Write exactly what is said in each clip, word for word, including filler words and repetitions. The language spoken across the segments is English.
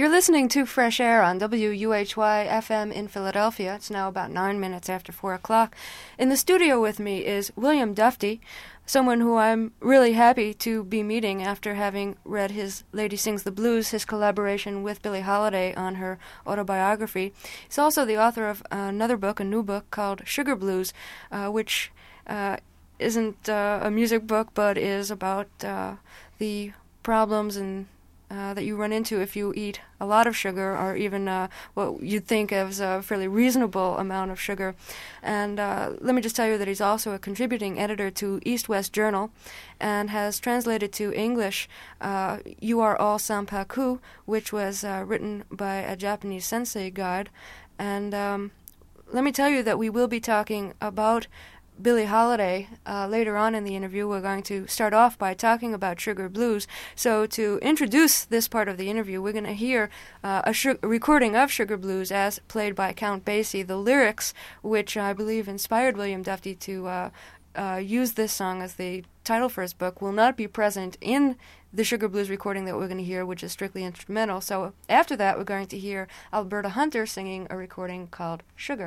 You're listening to Fresh Air on W U H Y F M in Philadelphia. It's now about nine minutes after four o'clock. In the studio with me is William Dufty, someone who I'm really happy to be meeting after having read his Lady Sings the Blues, his collaboration with Billie Holiday on her autobiography. He's also the author of another book, a new book called Sugar Blues, uh, which uh, isn't uh, a music book but is about uh, the problems and Uh, that you run into if you eat a lot of sugar, or even uh, what you'd think of as a fairly reasonable amount of sugar. And uh, let me just tell you that he's also a contributing editor to East West Journal and has translated to English uh, You Are All Sanpaku, which was uh, written by a Japanese sensei guide. And um, let me tell you that we will be talking about Billie Holiday. Uh, later on in the interview, we're going to start off by talking about Sugar Blues. So to introduce this part of the interview, we're going to hear uh, a, su- a recording of Sugar Blues as played by Count Basie. The lyrics, which I believe inspired William Dufty to uh, uh, use this song as the title for his book, will not be present in the Sugar Blues recording that we're going to hear, which is strictly instrumental. So after that, we're going to hear Alberta Hunter singing a recording called Sugar.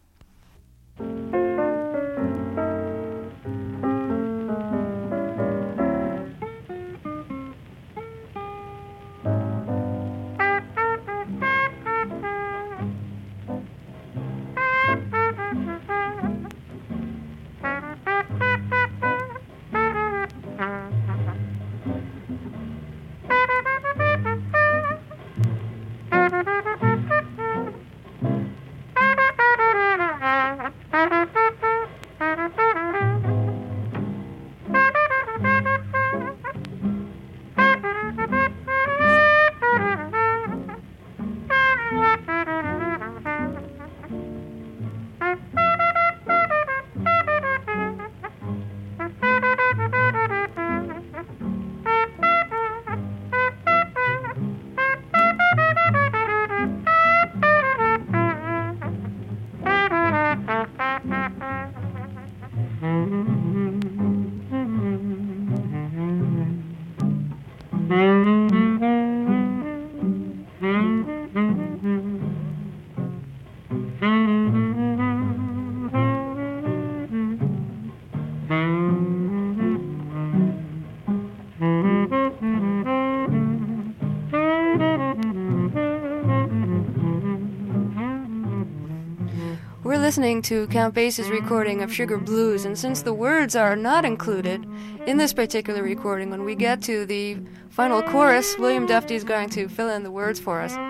Listening to Count Basie's recording of Sugar Blues, and since the words are not included in this particular recording, when we get to the final chorus, William Dufty is going to fill in the words for us.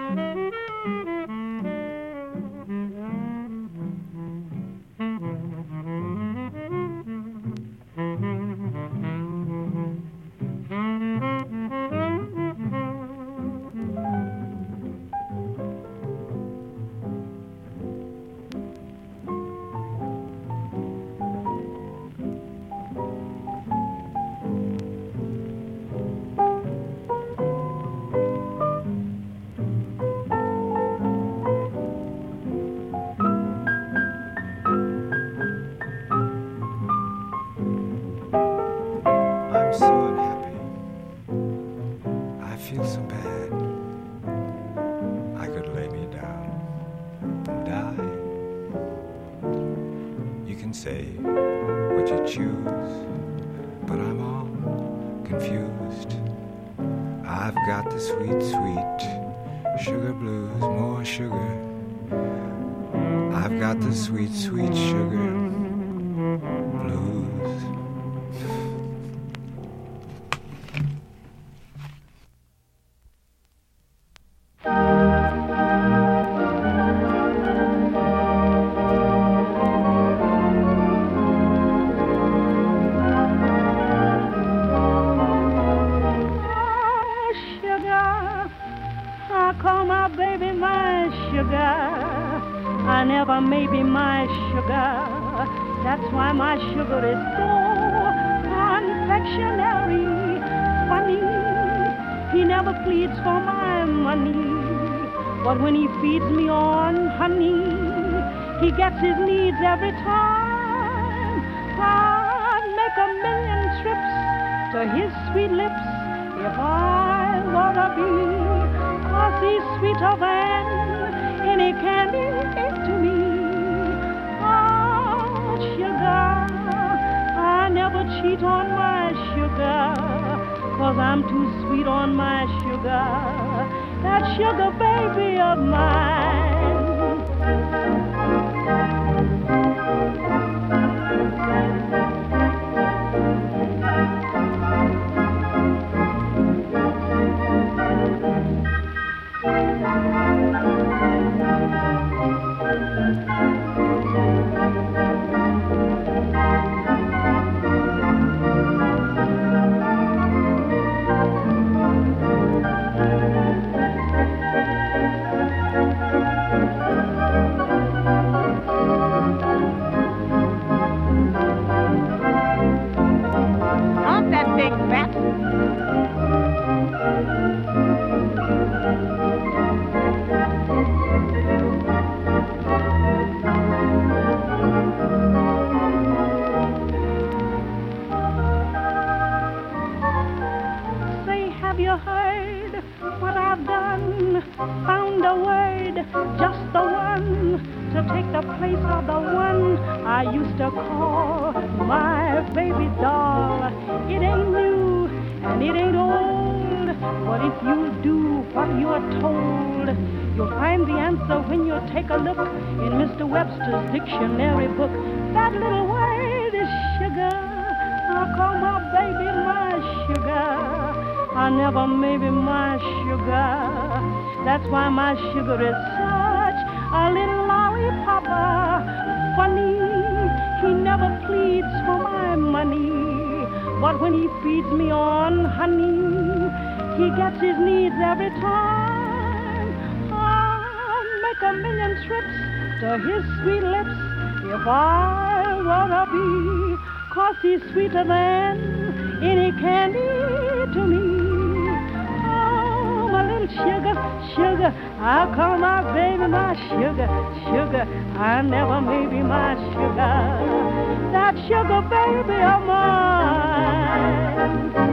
Sweet, sweet sugar blues. Oh, sugar, I call my baby my sugar. I never may be my sugar. That's why my sugar is so confectionery. Funny, he never pleads for my money, but when he feeds me on honey, he gets his needs every time. I'd make a million trips to his sweet lips if I were a bee, 'cause he's sweeter than any candy to me. Oh, sugar, I never cheat on my sugar, 'cause I'm too sweet on my sugar, that sugar baby of mine. Found a word, just the one, to take the place of the one I used to call my baby doll. It ain't new and it ain't old, but if you do what you're told, you'll find the answer when you take a look in Mister Webster's dictionary book. That little word is sugar. I'll call my baby my sugar. I never maybe my sugar. That's why my sugar is such a little lollipop. Funny, he never pleads for my money, but when he feeds me on honey, he gets his needs every time. I'll make a million trips to his sweet lips if I wanna be, 'cause he's sweeter than any candy to me. Sugar, sugar, I'll call my baby my sugar, sugar, I never maybe my sugar, that sugar baby of mine.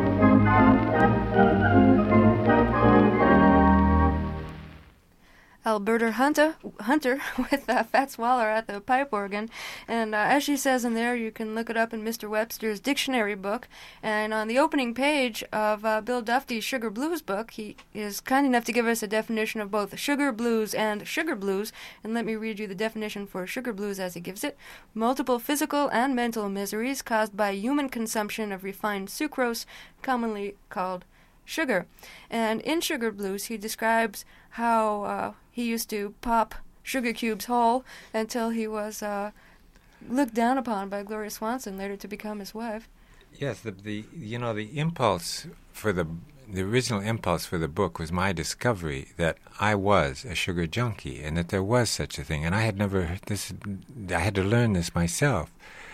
Alberta Hunter, Hunter with uh, Fats Waller at the pipe organ. And uh, as she says in there, you can look it up in Mister Webster's dictionary book. And on the opening page of uh, Bill Dufty's Sugar Blues book, he is kind enough to give us a definition of both sugar blues and sugar blues. And let me read you the definition for sugar blues as he gives it. Multiple physical and mental miseries caused by human consumption of refined sucrose, commonly called sugar. And in Sugar Blues, he describes how uh, he used to pop sugar cubes whole until he was uh, looked down upon by Gloria Swanson, later to become his wife. Yes, the, the you know the impulse for the the original impulse for the book was my discovery that I was a sugar junkie and that there was such a thing, and I had never this I had to learn this myself.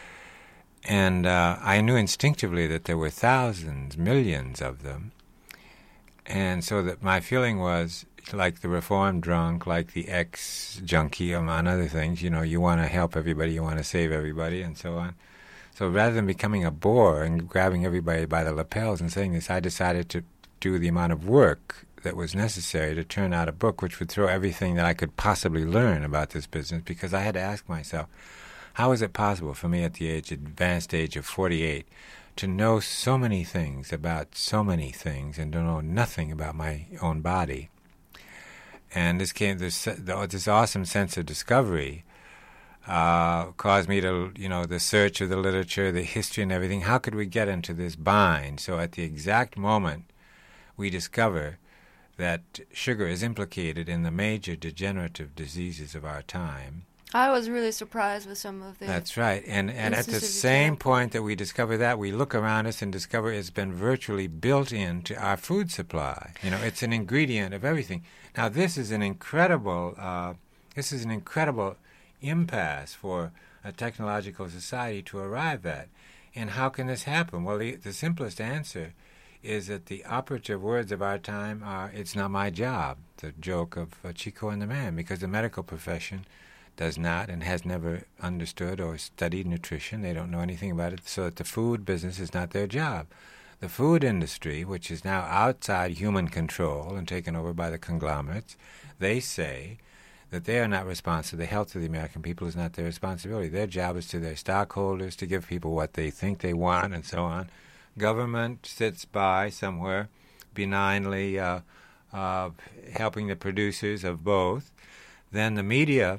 And uh, I knew instinctively that there were thousands, millions of them. And so that my feeling was, like the reformed drunk, like the ex-junkie, among other things, you know, you want to help everybody, you want to save everybody, and so on. So rather than becoming a bore and grabbing everybody by the lapels and saying this, I decided to do the amount of work that was necessary to turn out a book which would throw everything that I could possibly learn about this business, because I had to ask myself, how is it possible for me at the age, advanced age of forty-eight, to know so many things about so many things and to know nothing about my own body? And this came this this awesome sense of discovery uh, caused me to, you know, the search of the literature, the history and everything. How could we get into this bind? So at the exact moment we discover that sugar is implicated in the major degenerative diseases of our time. I was really surprised with some of the... That's right. And and at the same point that we discover that, we look around us and discover it's been virtually built into our food supply. You know, it's an ingredient of everything. Now, this is an incredible, uh, this is an incredible impasse for a technological society to arrive at. And how can this happen? Well, the, the simplest answer is that the operative words of our time are, it's not my job, the joke of uh, Chico and the Man, because the medical profession does not and has never understood or studied nutrition. They don't know anything about it, so that the food business is not their job. The food industry, which is now outside human control and taken over by the conglomerates, they say that they are not responsible. The health of the American people is not their responsibility. Their job is to their stockholders to give people what they think they want and so on. Government sits by somewhere benignly uh, uh, helping the producers of both. Then the media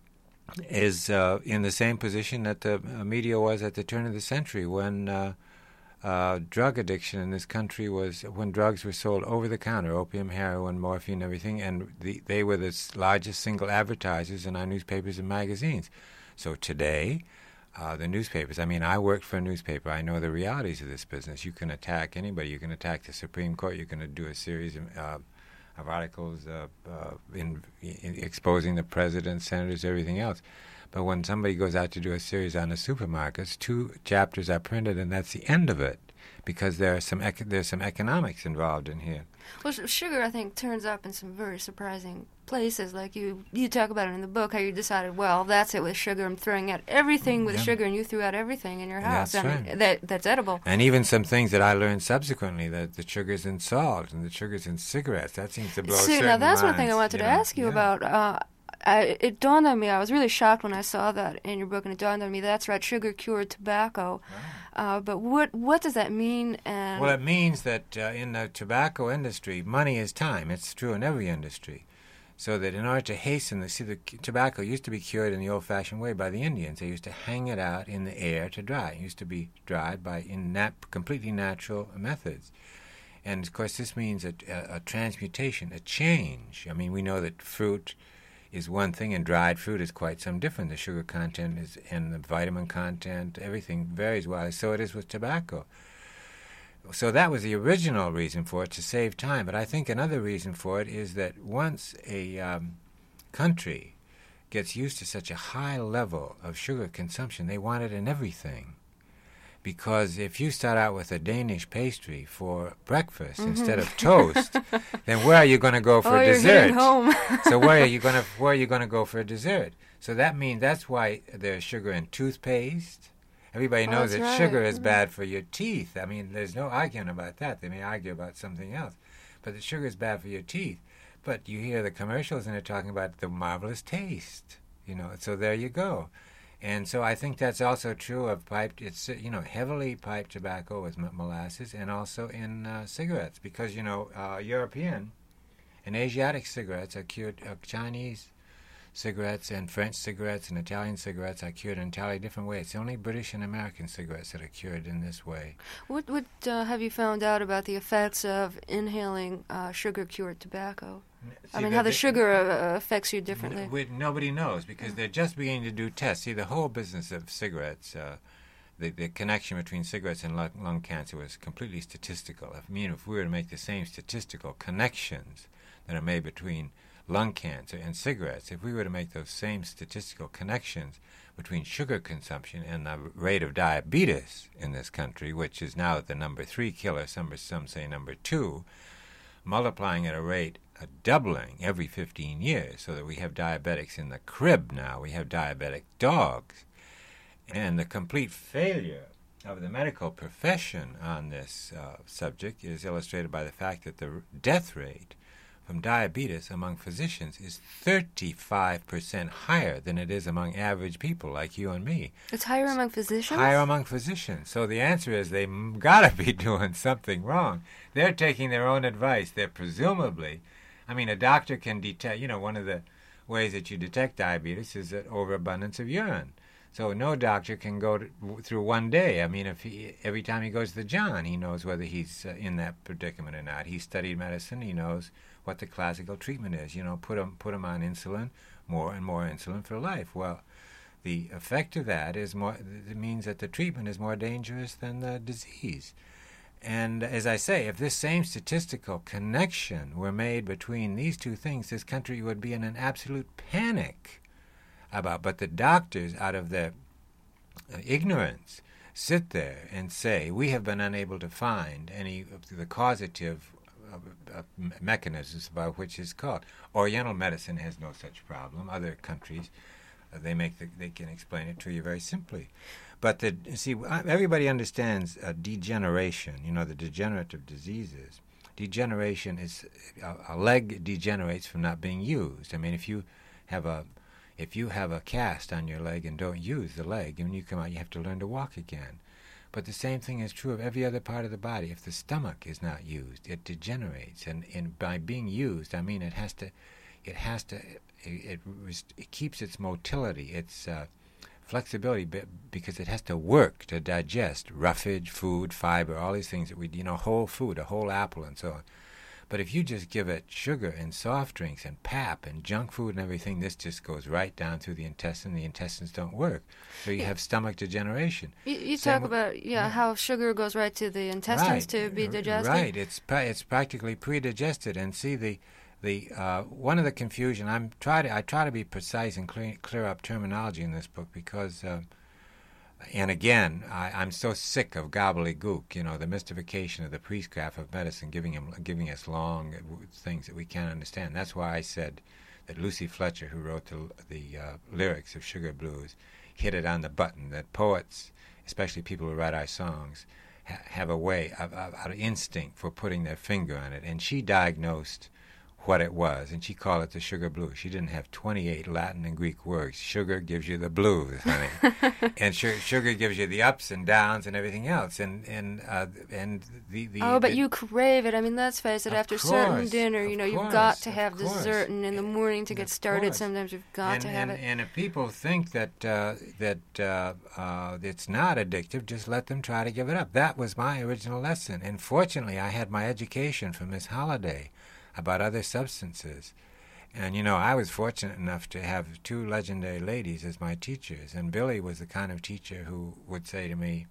is uh, in the same position that the uh, media was at the turn of the century when uh, uh, drug addiction in this country was, when drugs were sold over the counter, opium, heroin, morphine, everything, and the, they were the largest single advertisers in our newspapers and magazines. So today, uh, the newspapers, I mean, I worked for a newspaper. I know the realities of this business. You can attack anybody. You can attack the Supreme Court. You can do a series of uh, of articles uh, uh, in, in exposing the president, senators, everything else. But when somebody goes out to do a series on the supermarkets, two chapters are printed, and that's the end of it, because there are some ec- there's some economics involved in here. Well, sh- sugar, I think, turns up in some very surprising places. Like you, you talk about it in the book, how you decided, well, that's it with sugar. I'm throwing out everything with Yeah. sugar, and you threw out everything in your house. That's I mean, right. that that's edible. And even some things that I learned subsequently, that the sugar's in salt and the sugar's in cigarettes. That seems to blow See, certain now that's one minds, thing I wanted you to know. ask you Yeah. about. Uh, I, it dawned on me, I was really shocked when I saw that in your book, and it dawned on me, that's right, sugar cured tobacco. Uh, but what what does that mean? And Well, it means that uh, in the tobacco industry, money is time. It's true in every industry. So that in order to hasten the, see, the c- tobacco used to be cured in the old-fashioned way by the Indians. They used to hang it out in the air to dry. It used to be dried by in nat- completely natural methods. And, of course, this means a, a, a transmutation, a change. I mean, we know that fruit is one thing, and dried fruit is quite some different. The sugar content is, and the vitamin content, everything varies widely. So it is with tobacco. So that was the original reason for it, to save time. But I think another reason for it is that once a um, country gets used to such a high level of sugar consumption, they want it in everything. Because if you start out with a Danish pastry for breakfast Mm-hmm. instead of toast, then where are you going to go for oh, you're dessert? hitting home. So where are you going to where are you going to go for a dessert? So that means that's why there's sugar in toothpaste. Everybody Oh, knows that's that right. sugar is Mhm. bad for your teeth. I mean, there's no arguing about that. They may argue about something else, but the sugar is bad for your teeth. But you hear the commercials and they're talking about the marvelous taste. You know, so there you go. And so I think that's also true of piped, it's, you know, heavily piped tobacco with m- molasses, and also in uh, cigarettes, because, you know, uh, European and Asiatic cigarettes are cured, uh, Chinese cigarettes and French cigarettes and Italian cigarettes are cured in entirely different ways. It's only British and American cigarettes that are cured in this way. What what uh, have you found out about the effects of inhaling uh, sugar-cured tobacco? I See, mean, the- how the the- sugar uh, affects you differently. N- we- nobody knows, because they're just beginning to do tests. See, the whole business of cigarettes, uh, the, the connection between cigarettes and lung, lung cancer was completely statistical. I mean, if we were to make the same statistical connections that are made between lung cancer and cigarettes, if we were to make those same statistical connections between sugar consumption and the rate of diabetes in this country, which is now the number three killer, some, some say number two, multiplying at a rate, a doubling every fifteen years, so that we have diabetics in the crib now. We have diabetic dogs. And the complete failure of the medical profession on this uh, subject is illustrated by the fact that the r- death rate from diabetes among physicians is thirty-five percent higher than it is among average people like you and me. It's higher among physicians? Higher among physicians. So the answer is they m- gotta be doing something wrong. They're taking their own advice. They're presumably, I mean, a doctor can detect, you know, one of the ways that you detect diabetes is an overabundance of urine. So no doctor can go to, w- through one day. I mean, if he, every time he goes to the John, he knows whether he's uh, in that predicament or not. He studied medicine. He knows what the classical treatment is. You know, put him put him on insulin, more and more insulin for life. Well, the effect of that is more. It means that the treatment is more dangerous than the disease. And as I say, if this same statistical connection were made between these two things, this country would be in an absolute panic about. But the doctors, out of their uh, ignorance, sit there and say, we have been unable to find any of the causative uh, uh, mechanisms by which it's called. Oriental medicine has no such problem. Other countries, uh, they make the, they can explain it to you very simply. But the see, everybody understands uh, degeneration. You know, the degenerative diseases. Degeneration is a, a leg degenerates from not being used. I mean, if you have a if you have a cast on your leg and don't use the leg, and when you come out, you have to learn to walk again. But the same thing is true of every other part of the body. If the stomach is not used, it degenerates, and, and by being used, I mean it has to, it has to, it it, it keeps its motility, its uh, flexibility, because it has to work to digest roughage, food, fiber, all these things that we, you know, whole food, a whole apple and so on. But if you just give it sugar and soft drinks and pap and junk food and everything, this just goes right down through the intestine. The intestines don't work. So you have stomach degeneration. You, you talk w- about, yeah, yeah, how sugar goes right to the intestines right. to be digested. Right. It's it's practically pre-digested. And see, the the uh, one of the confusion, I'm try to I try to be precise and clear, clear up terminology in this book because, uh, and again, I, I'm so sick of gobbledygook, you know, the mystification of the priestcraft of medicine, giving him giving us long things that we can't understand. That's why I said that Lucy Fletcher, who wrote the, the uh, lyrics of Sugar Blues, hit it on the button, that poets, especially people who write our songs, ha- have a way, of, of, of instinct for putting their finger on it. And she diagnosed what it was, and she called it the sugar blues. She didn't have twenty-eight Latin and Greek words. Sugar gives you the blues, honey, and su- sugar gives you the ups and downs and everything else. And and uh, and the, the oh, but the, you crave it. I mean, let's face it. After course, certain dinner, you know, course, you've got to have course. dessert, and in the morning to get Of started, course. sometimes you've got and, to have and, it. And if people think that uh, that uh, uh, it's not addictive, just let them try to give it up. That was my original lesson. And fortunately, I had my education from Miss Holliday about other substances. And, you know, I was fortunate enough to have two legendary ladies as my teachers. And Billy was the kind of teacher who would say to me,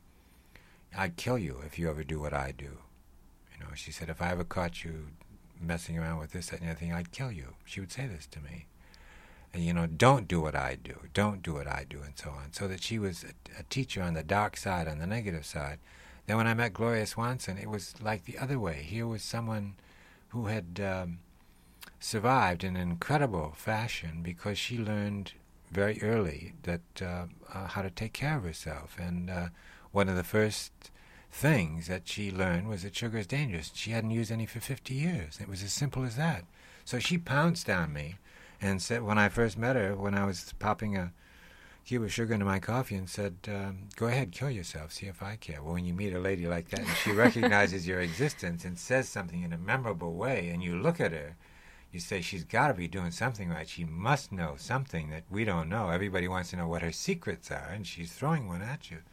I'd kill you if you ever do what I do. You know, she said, if I ever caught you messing around with this, that, and the other thing, I'd kill you. She would say this to me. And, you know, don't do what I do. Don't do what I do, and so on. So that she was a, a teacher on the dark side, on the negative side. Then when I met Gloria Swanson, it was like the other way. Here was someone who had um, survived in an incredible fashion because she learned very early that uh, uh, how to take care of herself. And uh, one of the first things that she learned was that sugar is dangerous. She hadn't used any for fifty years. It was as simple as that. So she pounced on me and said, when I first met her, when I was popping a cube of sugar into my coffee, and said, um, go ahead, kill yourself, see if I care. Well, when you meet a lady like that and she recognizes your existence and says something in a memorable way, and you look at her, you say, she's got to be doing something right. She must know something that we don't know. Everybody wants to know what her secrets are, and she's throwing one at you.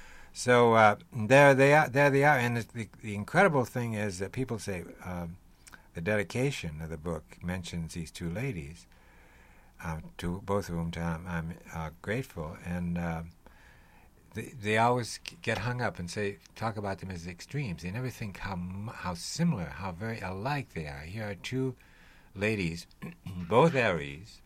So uh, there they are. There they are. And the, the, the incredible thing is that people say um, the dedication of the book mentions these two ladies, uh, to both of whom I'm, I'm uh, grateful. And uh, they, they always get hung up and say, talk about them as extremes. They never think how how similar, how very alike they are. Here are two ladies, both Aries,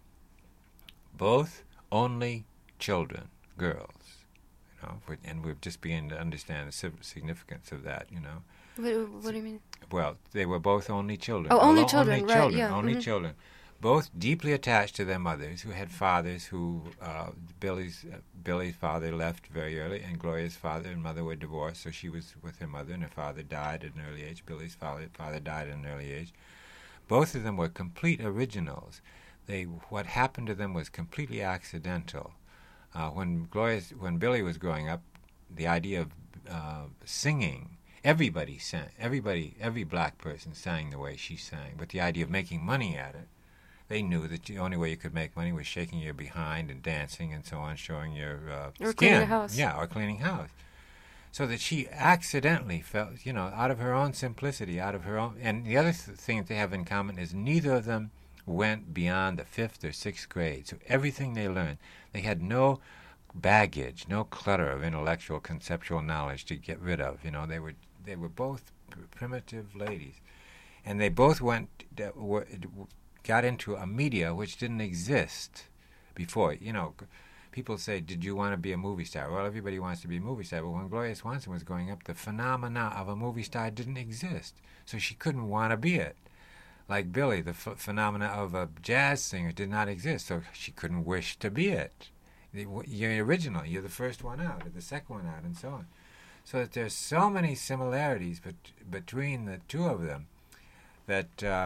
both only children, girls. You know, and we're just beginning to understand the significance of that, you know. What, what do you mean? Well, they were both only children. Oh, only Although children, only right, children, yeah. Only Mm-hmm. children. Both deeply attached to their mothers, who had fathers who, uh, Billy's uh, Billy's father left very early, and Gloria's father and mother were divorced, so she was with her mother, and her father died at an early age. Billy's father, father died at an early age. Both of them were complete originals. They What happened to them was completely accidental. Uh, when Gloria, when Billy was growing up, the idea of uh, singing, everybody sang, everybody, every black person sang the way she sang, but the idea of making money at it, they knew that the only way you could make money was shaking your behind and dancing and so on, showing your uh, Or skin. cleaning house. Yeah, or cleaning house. So that she accidentally felt, you know, out of her own simplicity, out of her own... And the other th- thing that they have in common is neither of them went beyond the fifth or sixth grade. So everything they learned, they had no baggage, no clutter of intellectual, conceptual knowledge to get rid of. You know, they were they were both pr- primitive ladies. And they both went... Uh, were, got into a media which didn't exist before. You know, people say, did you want to be a movie star? Well, everybody wants to be a movie star, but when Gloria Swanson was growing up, the phenomena of a movie star didn't exist, so she couldn't want to be it. Like Billy, the ph- phenomena of a jazz singer did not exist, so she couldn't wish to be it. the, you're original. You're the first one out, or the second one out, and so on. So that there's so many similarities bet- between the two of them that uh,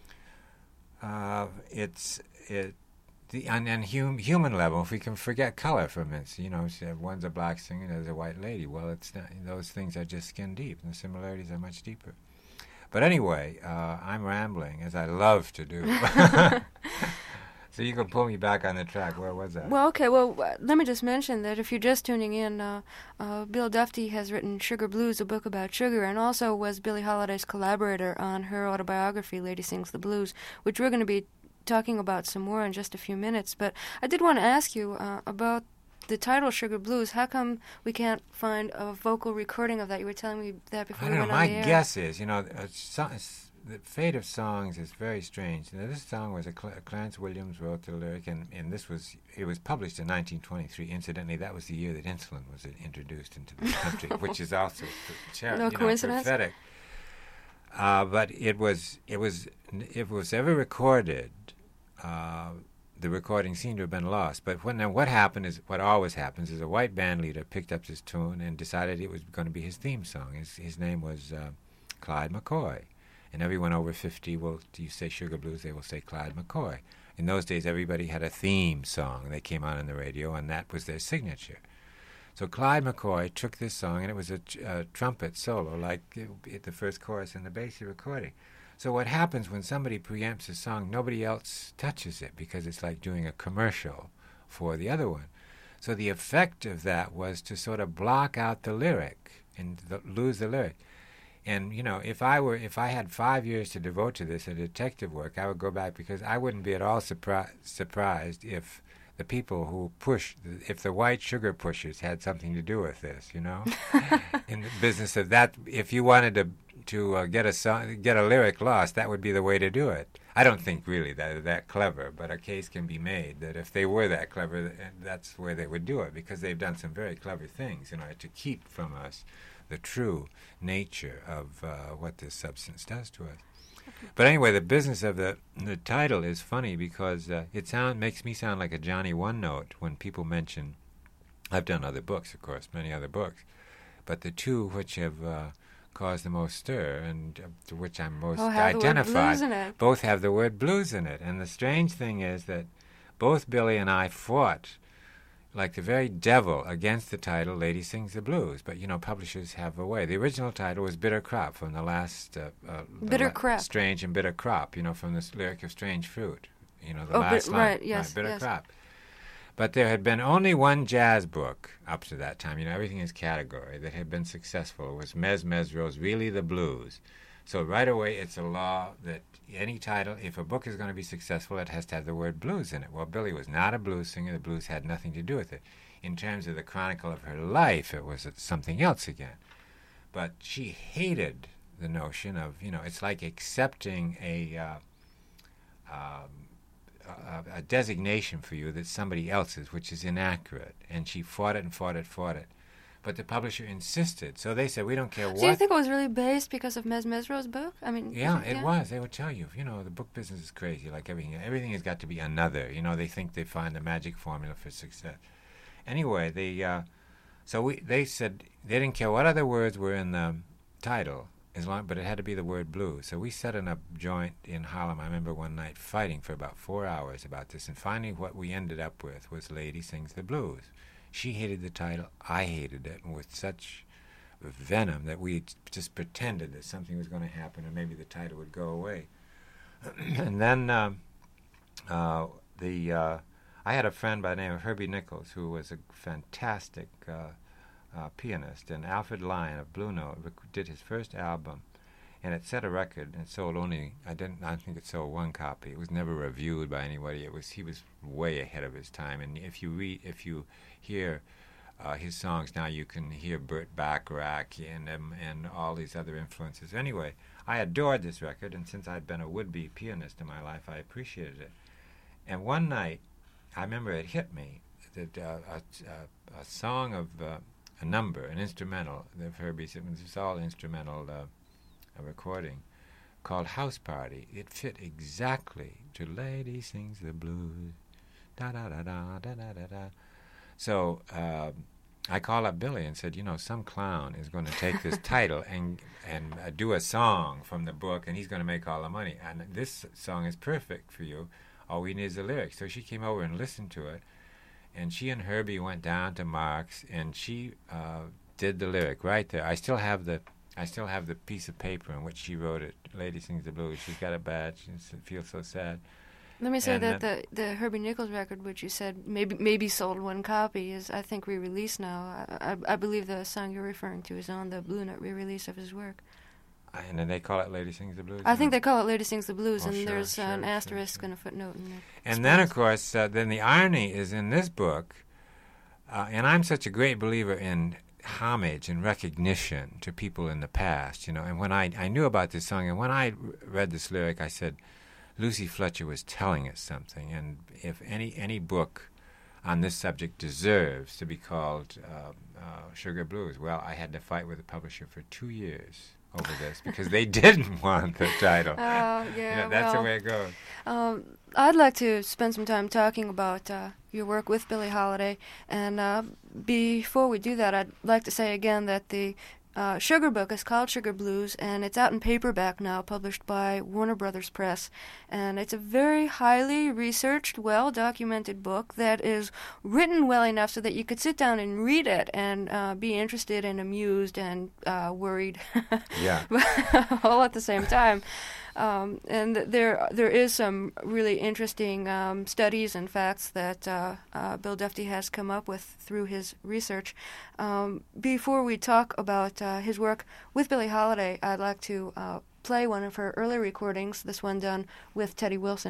uh, it's it the on, on hum, human level. If we can forget color for a minute, you know, one's a black singer, there's a white lady. Well, it's not, those things are just skin deep, and the similarities are much deeper. But anyway, uh, I'm rambling, as I love to do. So you can pull me back on the track. Where was that? Well, okay. Well, uh, let me just mention that if you're just tuning in, uh, uh, Bill Dufty has written Sugar Blues, a book about sugar, and also was Billie Holiday's collaborator on her autobiography, Lady Sings the Blues, which we're going to be talking about some more in just a few minutes. But I did want to ask you uh, about the title Sugar Blues. How come we can't find a vocal recording of that? You were telling me that before I we don't went know. on My the air. guess is, you know, uh, so, the fate of songs is very strange. Now, this song was a Cl- Clarence Williams wrote the lyric, and, and this was it was published in nineteen twenty-three. Incidentally, that was the year that insulin was introduced into the country, which is also char- No you know, coincidence? prophetic. Uh, but it was it was if it was ever recorded, uh, the recording seemed to have been lost. But when now what happened is what always happens is a white band leader picked up this tune and decided it was going to be his theme song. His his name was uh, Clyde McCoy. And everyone over fifty will, you say Sugar Blues, they will say Clyde McCoy. In those days, everybody had a theme song. They came on in the radio, and that was their signature. So Clyde McCoy took this song, and it was a, tr- a trumpet solo, like it, the first chorus in the basic recording. So what happens when somebody preempts a song, nobody else touches it, because it's like doing a commercial for the other one. So the effect of that was to sort of block out the lyric and the, lose the lyric. And, you know, if I were, if I had five years to devote to this, a detective work, I would go back, because I wouldn't be at all surpri- surprised if the people who push, if the white sugar pushers had something to do with this, you know, in the business of that. If you wanted to to uh, get a song, get a lyric lost, that would be the way to do it. I don't think really that they're that clever, but a case can be made that if they were that clever, that's where they would do it, because they've done some very clever things in order to keep from us the true nature of uh, what this substance does to us. But anyway, the business of the the title is funny, because uh, it sound makes me sound like a Johnny One Note when people mention. I've done other books, of course, many other books, but the two which have uh, caused the most stir and uh, to which I'm most Oh, have the word identified, blues in it. both have the word blues in it. And the strange thing is that both Billy and I fought like the very devil against the title Lady Sings the Blues. But, you know, publishers have a way. The original title was Bitter Crop, from the last... Uh, uh, Bitter la- Crop. Strange and Bitter Crop, you know, from this lyric of Strange Fruit. You know, the Oh, last bit- line. right, yes, Bitter yes. Crop. But there had been only one jazz book up to that time. You know, everything is category that had been successful. It was Mez Mesro's Really the Blues. So right away, it's a law that any title, if a book is going to be successful, it has to have the word blues in it. Well, Billy was not a blues singer. The blues had nothing to do with it. In terms of the chronicle of her life, it was something else again. But she hated the notion of, you know, it's like accepting a, uh, um, a, a designation for you that's somebody else's, which is inaccurate. And she fought it and fought it, fought it. But the publisher insisted. So they said, we don't care what. So you think it was really based because of Mez Mesro's book? I mean, Yeah, it was. They would tell you, you know, the book business is crazy, like everything. Everything has got to be another. You know, they think they find the magic formula for success. Anyway, they, uh, so we, they said they didn't care what other words were in the title, as long, but it had to be the word blues. So we set in a joint in Harlem. I remember one night fighting for about four hours about this, and finally what we ended up with was Lady Sings the Blues. She hated the title. I hated it, and with such venom that we just pretended that something was going to happen, and maybe the title would go away. And then um, uh, the uh, I had a friend by the name of Herbie Nichols, who was a fantastic uh, uh, pianist, and Alfred Lyon of Blue Note rec- did his first album, and it set a record and sold only, I didn't, I think it sold one copy. It was never reviewed by anybody. It was, he was way ahead of his time, and if you read, if you hear uh, his songs now, you can hear Burt Bacharach and um, and all these other influences. Anyway, I adored this record, and since I'd been a would-be pianist in my life, I appreciated it. And one night, I remember it hit me that uh, a, a, a song of uh, a number, an instrumental of Herbie's, it was all instrumental uh, a recording called House Party. It fit exactly to Lady Sings the Blues, da da da da da da da da. So uh, I called up Billy and said, you know, some clown is going to take this title and and uh, do a song from the book, and he's going to make all the money. And this song is perfect for you. All we need is the lyrics. So she came over and listened to it, and she and Herbie went down to Mark's, and she uh, did the lyric right there. I still have the I still have the piece of paper in which she wrote it. Lady Sings the Blues. She's got a badge. She feels so sad. Let me say and that the the Herbie Nichols record, which you said maybe maybe sold one copy, is I think re-released now. I, I, I believe the song you're referring to is on the Blue Note re-release of his work. And then they call it Lady Sings the Blues? I think they call it Lady Sings the Blues, oh, and sure, there's sure, uh, an sure, asterisk sure. and a footnote in it. And then, of course, uh, then the irony is in this book, uh, and I'm such a great believer in homage and recognition to people in the past, you know, and when I, I knew about this song, and when I read this lyric, I said, Lucy Fletcher was telling us something, and if any any book on this subject deserves to be called uh, uh, Sugar Blues, well, I had to fight with the publisher for two years over this because they didn't want the title. Oh, uh, yeah, you know, that's well, the way it goes. Um, I'd like to spend some time talking about uh, your work with Billie Holiday, and uh, before we do that, I'd like to say again that the Uh, Sugar book is called Sugar Blues, and it's out in paperback now, published by Warner Brothers Press. And it's a very highly researched, well-documented book that is written well enough so that you could sit down and read it and uh, be interested and amused and uh, worried yeah. all at the same time. Um, and th- there there is some really interesting um, studies and facts that uh, uh, Bill Dufty has come up with through his research. Um, before we talk about uh, his work with Billie Holiday, I'd like to uh, play one of her early recordings, this one done with Teddy Wilson.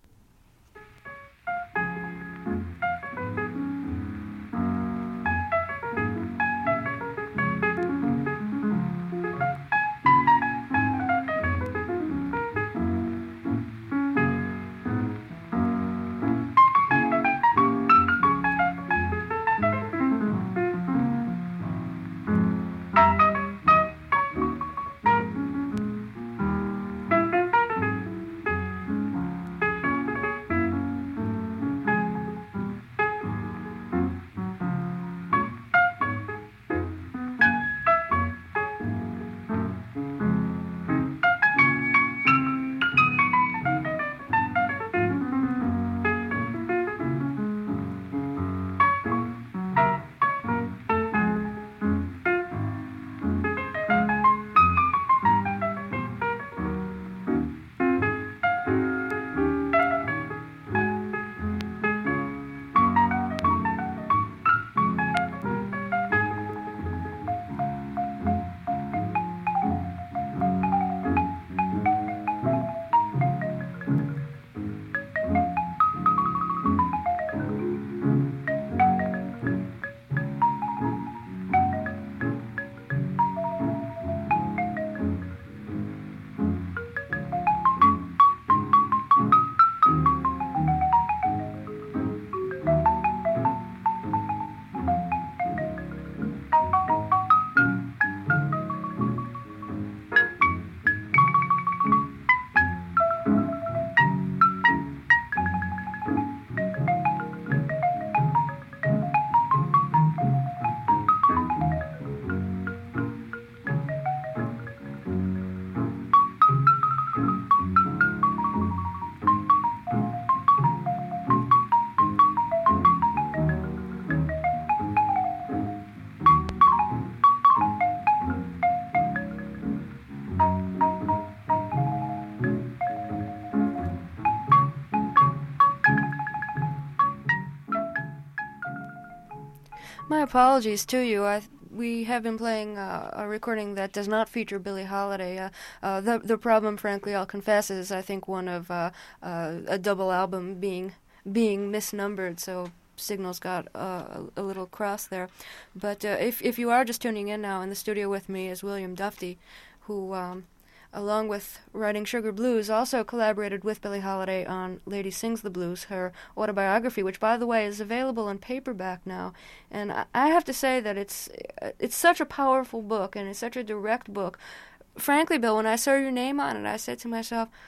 My apologies to you. I, we have been playing uh, a recording that does not feature Billie Holiday. Uh, uh, the the problem, frankly, I'll confess, is I think one of uh, uh, a double album being being misnumbered. So signals got uh, a, a little cross there. But uh, if if you are just tuning in now, in the studio with me is William Dufty, who, um, along with writing Sugar Blues, also collaborated with Billie Holiday on Lady Sings the Blues, her autobiography, which, by the way, is available in paperback now. And I, I have to say that it's it's such a powerful book, and it's such a direct book. Frankly, Bill, when I saw your name on it, I said to myself,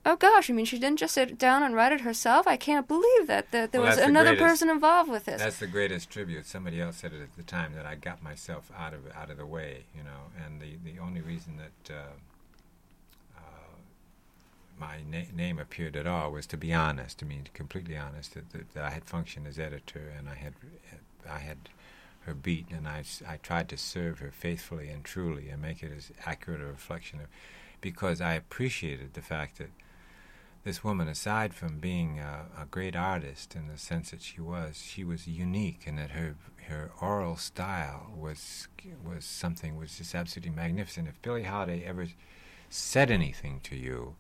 Oh gosh, I mean, she didn't just sit down and write it herself. I can't believe that, that there Well, was that's the another greatest- person involved with this. That's the greatest tribute. Somebody else said it at the time, that I got myself out of out of the way, you know. And the, the only reason that uh, uh, my na- name appeared at all was to be honest. I mean, completely honest. That, that, that I had functioned as editor, and I had I had her beat, and I s- I tried to serve her faithfully and truly, and make it as accurate a reflection of, because I appreciated the fact that this woman, aside from being a, a great artist in the sense that she was, she was unique, and that her her oral style was was something was just absolutely magnificent. If Billie Holiday ever said anything to you,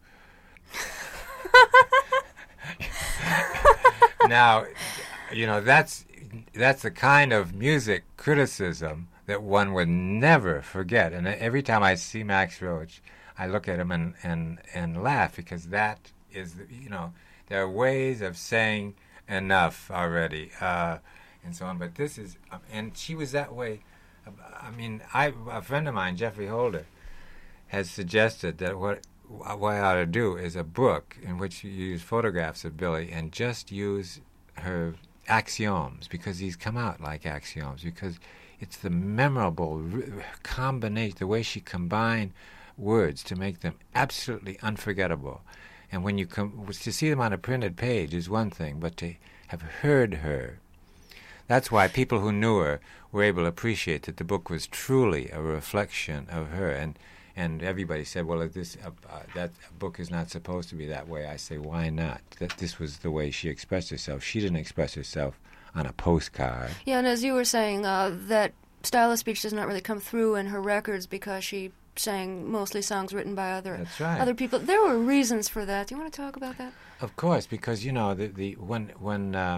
now, you know, that's that's the kind of music criticism that one would never forget. And every time I see Max Roach, I look at him and and and laugh, because that is, you know, there are ways of saying enough already, uh, and so on. But this is, um, and she was that way. I mean, I a friend of mine, Jeffrey Holder, has suggested that what what I ought to do is a book in which you use photographs of Billie and just use her axioms, because these come out like axioms, because it's the memorable r- combination, the way she combined words to make them absolutely unforgettable. And when you come to see them on a printed page is one thing, but to have heard her, that's why people who knew her were able to appreciate that the book was truly a reflection of her. And and everybody said, well, if this uh, uh, that book is not supposed to be that way. I say, why not? That this was the way she expressed herself. She didn't express herself on a postcard. Yeah, and as you were saying, uh, that style of speech does not really come through in her records because she sang mostly songs written by other That's right. other people. There were reasons for that. Do you want to talk about that? Of course, because, you know, the the when when uh,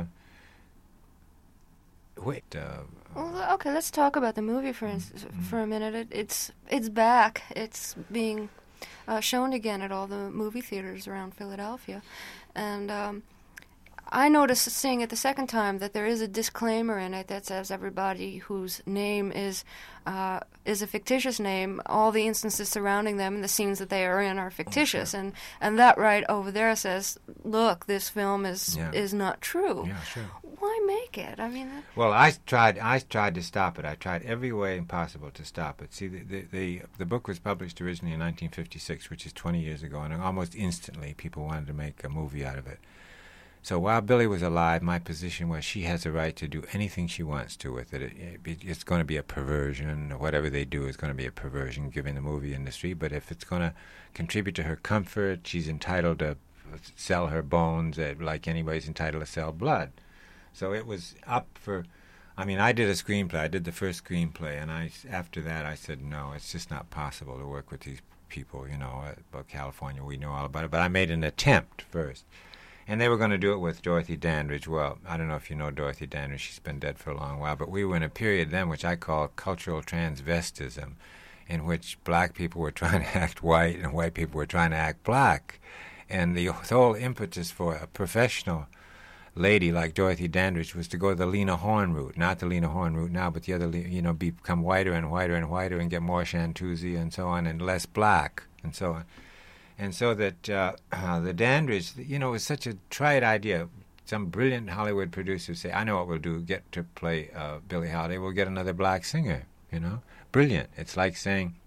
wait. Uh, Well, okay, let's talk about the movie for ins- Mm-hmm. for a minute. It, it's it's back. It's being uh, shown again at all the movie theaters around Philadelphia, and um, I noticed seeing it the second time that there is a disclaimer in it that says everybody whose name is uh, is a fictitious name, all the instances surrounding them and the scenes that they are in are fictitious, sure. and and that right over there says, look, this film is Yeah. is not true. yeah, sure. Why make it? I mean. That, Well, I tried. I tried to stop it. I tried every way possible to stop it. See, the the the, the book was published originally in nineteen fifty-six, which is twenty years ago, and almost instantly people wanted to make a movie out of it. So while Billie was alive, my position was she has a right to do anything she wants to with it. it, it it's going to be a perversion. Whatever they do is going to be a perversion, given the movie industry. But if it's going to contribute to her comfort, she's entitled to sell her bones, uh, like anybody's entitled to sell blood. So it was up for. I mean, I did a screenplay. I did the first screenplay, and I after that I said no, it's just not possible to work with these people. You know, about California, we know all about it. But I made an attempt first. And they were going to do it with Dorothy Dandridge. Well, I don't know if you know Dorothy Dandridge. She's been dead for a long while. But we were in a period then which I call cultural transvestism, in which black people were trying to act white and white people were trying to act black. And the whole impetus for a professional lady like Dorothy Dandridge was to go the Lena Horne route. Not the Lena Horne route now, but the other, you know, become whiter and whiter and whiter and get more Chantuzy and so on, and less black and so on. And so that uh, uh, the Dandridge, you know, was such a trite idea. Some brilliant Hollywood producers say, I know what we'll do, get to play uh, Billie Holiday, we'll get another black singer, you know. Brilliant. It's like saying,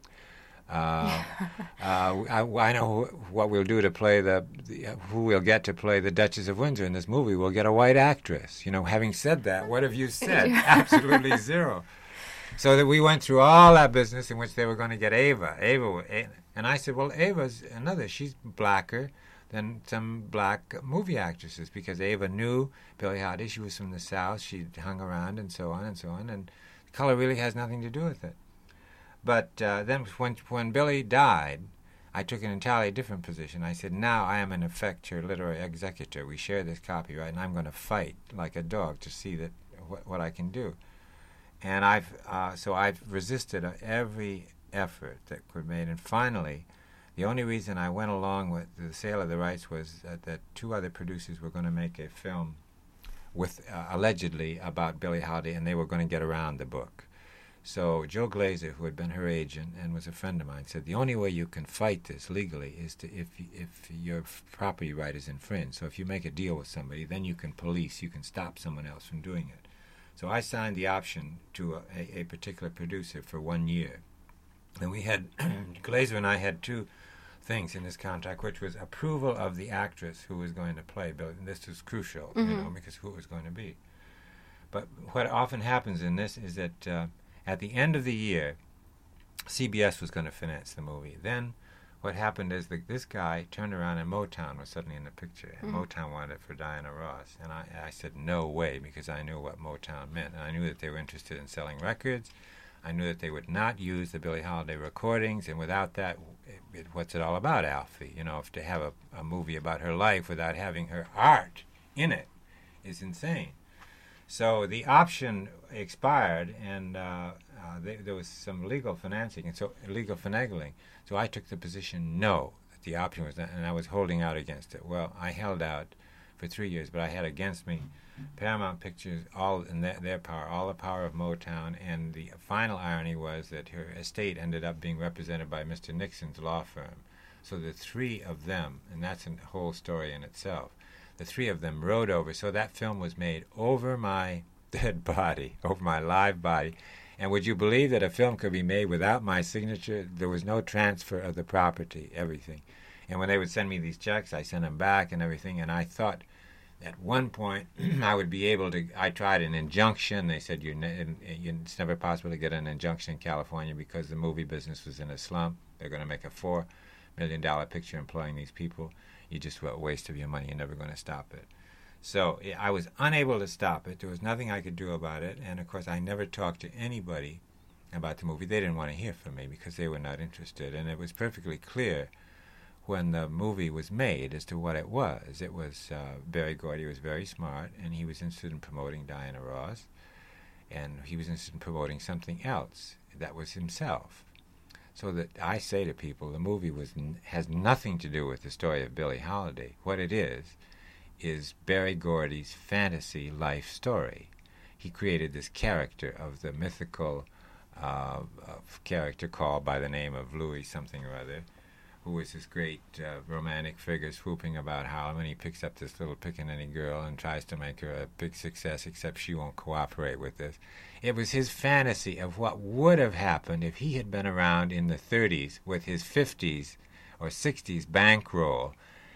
uh, uh, I, I know what we'll do to play the, the uh, who we'll get to play the Duchess of Windsor in this movie. We'll get a white actress. You know, having said that, what have you said? Absolutely zero. So that we went through all that business in which they were going to get Ava. Ava, and I said, well, Ava's another. She's blacker than some black movie actresses, because Ava knew Billie Holiday. She was from the South. She hung around and so on and so on. And color really has nothing to do with it. But uh, then when when Billie died, I took an entirely different position. I said, now I am in effect her literary executor. We share this copyright, and I'm going to fight like a dog to see that wh- what I can do. And I've uh, so I've resisted uh, every effort that could be made. And finally, the only reason I went along with the sale of the rights was that, that two other producers were going to make a film with uh, allegedly about Billie Holiday, and they were going to get around the book. So Joe Glazer, who had been her agent and was a friend of mine, said the only way you can fight this legally is to if if your property right is infringed. So if you make a deal with somebody, then you can police, you can stop someone else from doing it. So I signed the option to a, a, a particular producer for one year. And we had, Glazer and I had two things in this contract, which was approval of the actress who was going to play Billy. And this was crucial, mm-hmm. you know, because who it was going to be. But what often happens in this is that uh, at the end of the year, C B S was going to finance the movie. Then what happened is that this guy turned around and Motown was suddenly in the picture. And mm-hmm. Motown wanted it for Diana Ross. And I, I said, no way, because I knew what Motown meant. And I knew that they were interested in selling records. I knew that they would not use the Billie Holiday recordings. And without that, it, it, what's it all about, Alfie? You know, if to have a, a movie about her life without having her art in it is insane. So the option expired, and uh, uh, they, there was some legal financing, and so legal finagling. So I took the position no, that the option was not, and I was holding out against it. Well, I held out for three years, but I had against me Paramount Pictures, all in their, their power, all the power of Motown, and the final irony was that her estate ended up being represented by Mister Nixon's law firm. So the three of them, and that's a whole story in itself, the three of them rode over. So that film was made over my dead body, over my live body. And would you believe that a film could be made without my signature? There was no transfer of the property, everything. And when they would send me these checks, I sent them back and everything. And I thought at one point I would be able to, I tried an injunction. They said you're ne- it's never possible to get an injunction in California because the movie business was in a slump. They're going to make a four million dollars picture employing these people. You just a waste of your money. You're never going to stop it. So I was unable to stop it. There was nothing I could do about it. And, of course, I never talked to anybody about the movie. They didn't want to hear from me because they were not interested. And it was perfectly clear when the movie was made as to what it was. It was uh, Berry Gordy was very smart, and he was interested in promoting Diana Ross. And he was interested in promoting something else that was himself. So that I say to people, the movie was n- has nothing to do with the story of Billie Holiday. What it is, is Berry Gordy's fantasy life story. He created this character of the mythical uh, of character called by the name of Louis something or other, who was this great uh, romantic figure swooping about Harlem, and he picks up this little pickaninny girl and tries to make her a big success, except she won't cooperate with this. It was his fantasy of what would have happened if he had been around in the thirties with his fifties or sixties bankroll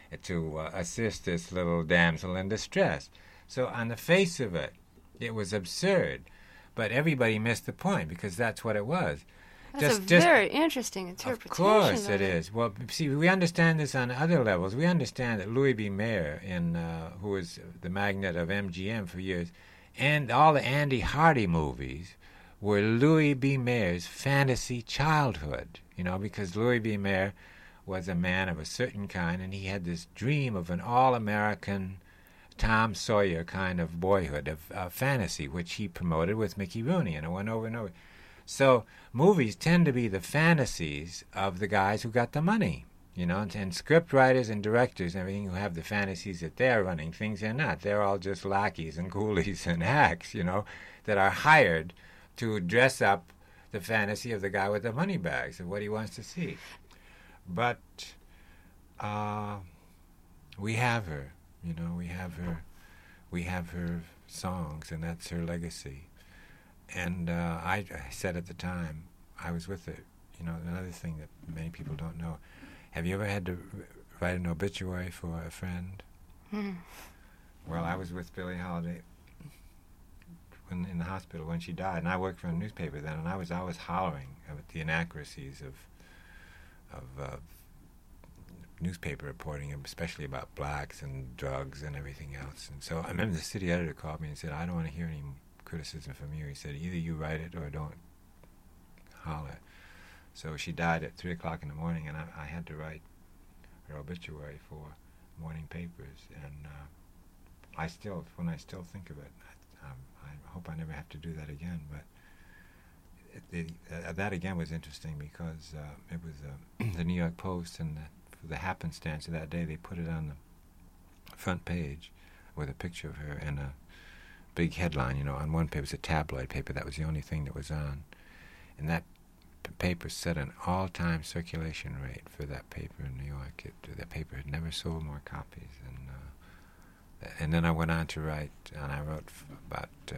to uh, assist this little damsel in distress. So on the face of it, it was absurd, but everybody missed the point because that's what it was. That's just, a just, very interesting interpretation. Of course of it, it is. Well, see, we understand this on other levels. We understand that Louis B. Mayer, in, uh, who was the magnate of M G M for years, and all the Andy Hardy movies were Louis B. Mayer's fantasy childhood, you know, because Louis B. Mayer was a man of a certain kind, and he had this dream of an all-American Tom Sawyer kind of boyhood, of uh, fantasy, which he promoted with Mickey Rooney, and it went over and over. So movies tend to be the fantasies of the guys who got the money, you know, and, and script writers and directors and everything who have the fantasies that they're running things they're not. They're all just lackeys and coolies and hacks, you know, that are hired to dress up the fantasy of the guy with the money bags of what he wants to see. But uh, we have her, you know, we have her, we have her songs, and that's her legacy. And uh, I, I said at the time, I was with her. You know, another thing that many people don't know. Have you ever had to r- write an obituary for a friend? Mm. Well, I was with Billie Holiday when, in the hospital when she died, and I worked for a newspaper then, and I was always hollering at the inaccuracies of of uh, newspaper reporting, especially about blacks and drugs and everything else. And so I remember the city editor called me and said, I don't want to hear any criticism from you. He said, either you write it or don't holler. So she died at three o'clock in the morning, and I, I had to write her obituary for morning papers. And uh, I still, when I still think of it, I, um, I hope I never have to do that again. But it, it, uh, that again was interesting because uh, it was uh, the New York Post, and the, for the happenstance of that day, they put it on the front page with a picture of her and a big headline, you know, on one paper. It was a tabloid paper. That was the only thing that was on. and that p- paper set an all-time circulation rate for that paper in New York. It, that paper had never sold more copies. And, uh, and then I went on to write, and I wrote f- about uh,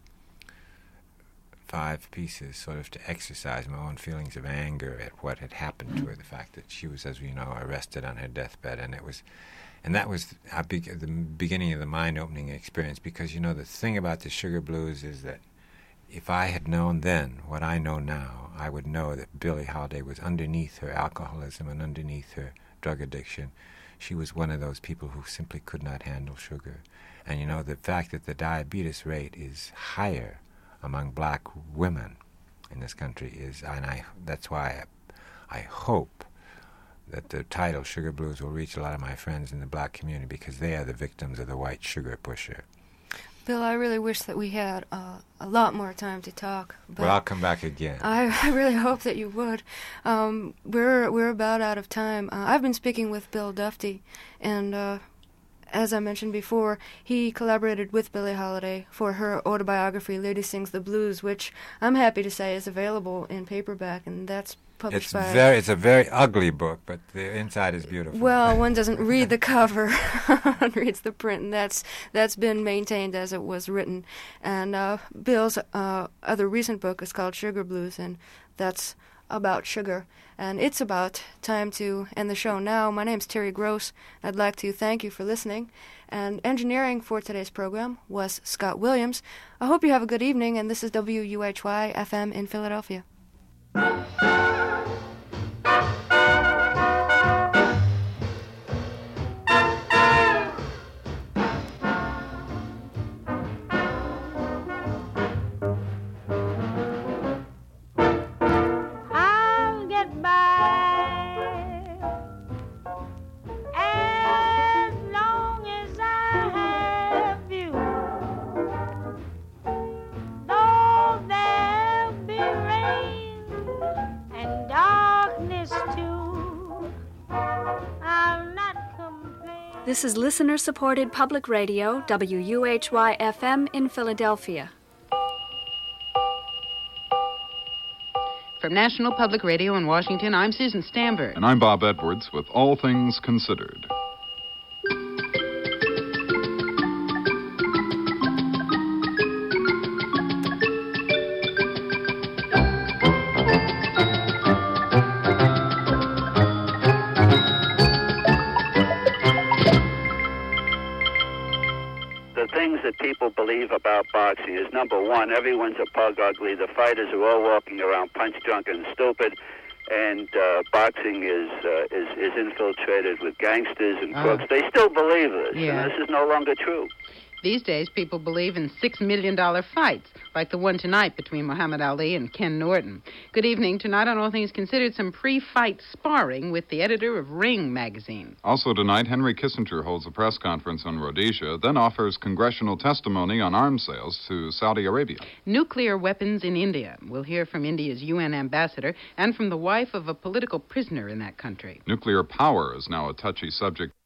five pieces sort of to exercise my own feelings of anger at what had happened to her, the fact that she was, as we know, arrested on her deathbed. And it was, and that was I be- the beginning of the mind-opening experience, because, you know, the thing about the Sugar Blues is that if I had known then what I know now, I would know that Billie Holiday was underneath her alcoholism and underneath her drug addiction. She was one of those people who simply could not handle sugar. And, you know, the fact that the diabetes rate is higher among black women in this country is, and I, that's why I, I hope that the title Sugar Blues will reach a lot of my friends in the black community, because they are the victims of the white sugar pusher. Bill, I really wish that we had uh, a lot more time to talk. But well, I'll come back again. I, I really hope that you would. Um, we're we're about out of time. Uh, I've been speaking with Bill Dufty, and uh, as I mentioned before, he collaborated with Billie Holiday for her autobiography, Lady Sings the Blues, which I'm happy to say is available in paperback, and that's published It's by... very, it's a very ugly book, but the inside is beautiful. Well, one doesn't read the cover, one reads the print, and that's that's been maintained as it was written. And uh, Bill's uh, other recent book is called Sugar Blues, and that's about sugar. And it's about time to end the show now. My name's Terry Gross. I'd like to thank you for listening. And engineering for today's program was Scott Williams. I hope you have a good evening, and this is W U H Y F M in Philadelphia. I'll get by as long as I have you. Though there'll be rain and darkness too, I'll not complain. This is listener-supported public radio, W U H Y F M in Philadelphia. From National Public Radio in Washington, I'm Susan Stamberg. And I'm Bob Edwards with All Things Considered. The things that people believe about boxing is, number one, everyone's a bug ugly. The fighters are all walking around punch drunk and stupid, and uh, boxing is, uh, is is infiltrated with gangsters and crooks. Oh. They still believe this, Yeah. and this is no longer true. These days, people believe in six million dollar fights, like the one tonight between Muhammad Ali and Ken Norton. Good evening. Tonight on All Things Considered, some pre-fight sparring with the editor of Ring magazine. Also tonight, Henry Kissinger holds a press conference on Rhodesia, then offers congressional testimony on arms sales to Saudi Arabia. Nuclear weapons in India. We'll hear from India's U N ambassador and from the wife of a political prisoner in that country. Nuclear power is now a touchy subject.